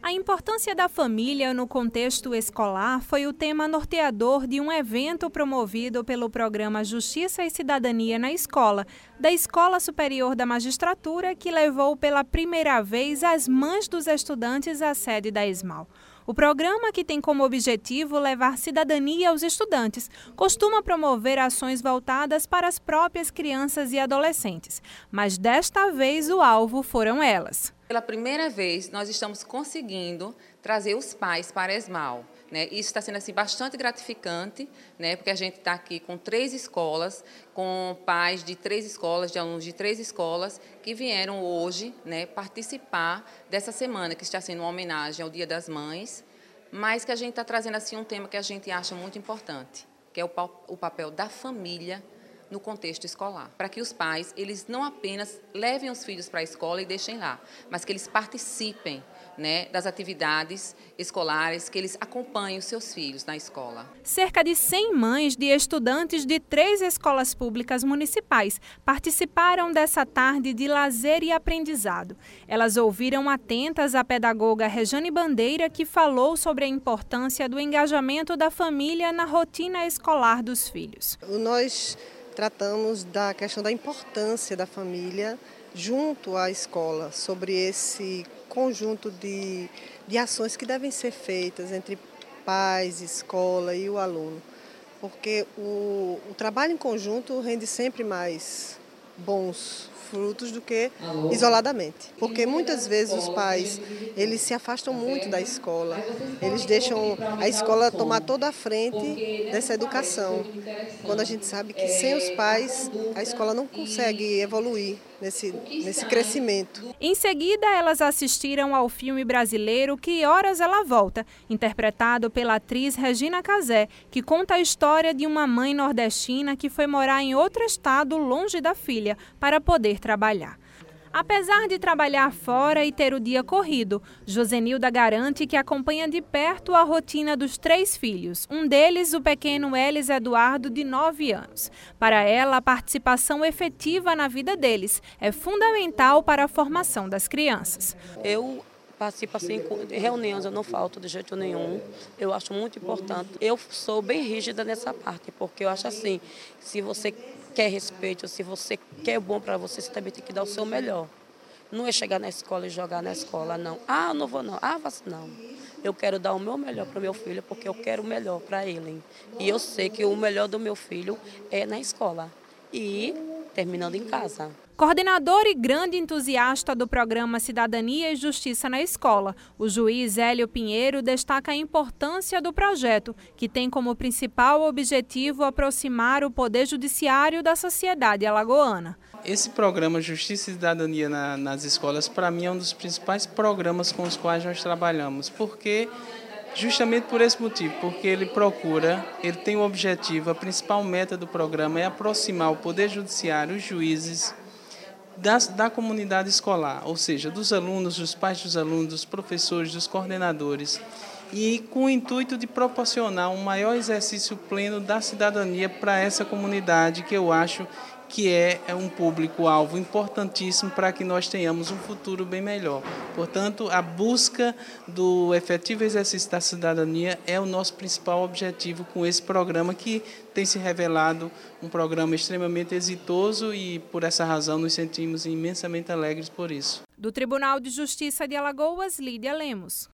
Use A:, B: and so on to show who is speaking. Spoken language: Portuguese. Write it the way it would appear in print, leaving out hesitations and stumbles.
A: A importância da família no contexto escolar foi o tema norteador de um evento promovido pelo programa Justiça e Cidadania na Escola, da Escola Superior da Magistratura, que levou pela primeira vez as mães dos estudantes à sede da ESMAU. O programa, que tem como objetivo levar cidadania aos estudantes, costuma promover ações voltadas para as próprias crianças e adolescentes, mas desta vez o alvo foram elas.
B: Pela primeira vez, nós estamos conseguindo trazer os pais para a ESMAU. Isso está sendo assim, bastante gratificante, porque a gente está aqui com 3 escolas, com pais de 3 escolas, de alunos de 3 escolas, que vieram hoje participar dessa semana, que está sendo uma homenagem ao Dia das Mães, mas que a gente está trazendo assim, um tema que a gente acha muito importante, que é o papel da família no contexto escolar, para que os pais eles não apenas levem os filhos para a escola e deixem lá, mas que eles participem das atividades escolares, que eles acompanhem os seus filhos na escola.
A: Cerca de 100 mães de estudantes de 3 escolas públicas municipais participaram dessa tarde de lazer e aprendizado. Elas ouviram atentas a pedagoga Rejane Bandeira, que falou sobre a importância do engajamento da família na rotina escolar dos filhos.
C: Nós tratamos da questão da importância da família junto à escola, sobre esse conjunto de ações que devem ser feitas entre pais, escola e o aluno, porque o trabalho em conjunto rende sempre mais bons frutos do que isoladamente, porque muitas vezes os pais eles se afastam muito da escola, eles deixam a escola tomar toda a frente dessa educação, quando a gente sabe que sem os pais a escola não consegue evoluir nesse crescimento.
A: Em seguida, elas assistiram ao filme brasileiro Que Horas Ela Volta, interpretado pela atriz Regina Casé, que conta a história de uma mãe nordestina que foi morar em outro estado longe da filha para poder trabalhar. Apesar de trabalhar fora e ter o dia corrido, Josenilda garante que acompanha de perto a rotina dos 3 filhos, um deles o pequeno Elis Eduardo, de 9 anos. Para ela, a participação efetiva na vida deles é fundamental para a formação das crianças.
D: Eu participo assim, em reuniões, eu não falto de jeito nenhum, eu acho muito importante. Eu sou bem rígida nessa parte, porque eu acho assim, se você quer respeito, se você quer o bom para você, você também tem que dar o seu melhor. Não é chegar na escola e jogar na escola, não. Ah, não vou não. Ah, não. Eu quero dar o meu melhor para o meu filho, porque eu quero o melhor para ele. E eu sei que o melhor do meu filho é na escola e terminando em casa.
A: Coordenador e grande entusiasta do programa Cidadania e Justiça na Escola, o juiz Hélio Pinheiro destaca a importância do projeto, que tem como principal objetivo aproximar o Poder Judiciário da sociedade alagoana.
E: Esse programa Justiça e Cidadania nas escolas, para mim, é um dos principais programas com os quais nós trabalhamos, porque justamente por esse motivo, porque ele tem o objetivo, a principal meta do programa é aproximar o Poder Judiciário, os juízes, da comunidade escolar, ou seja, dos alunos, dos pais dos alunos, dos professores, dos coordenadores, e com o intuito de proporcionar um maior exercício pleno da cidadania para essa comunidade, que eu acho que é um público-alvo importantíssimo para que nós tenhamos um futuro bem melhor. Portanto, a busca do efetivo exercício da cidadania é o nosso principal objetivo com esse programa, que tem se revelado um programa extremamente exitoso e, por essa razão, nos sentimos imensamente alegres por isso.
A: Do Tribunal de Justiça de Alagoas, Lídia Lemos.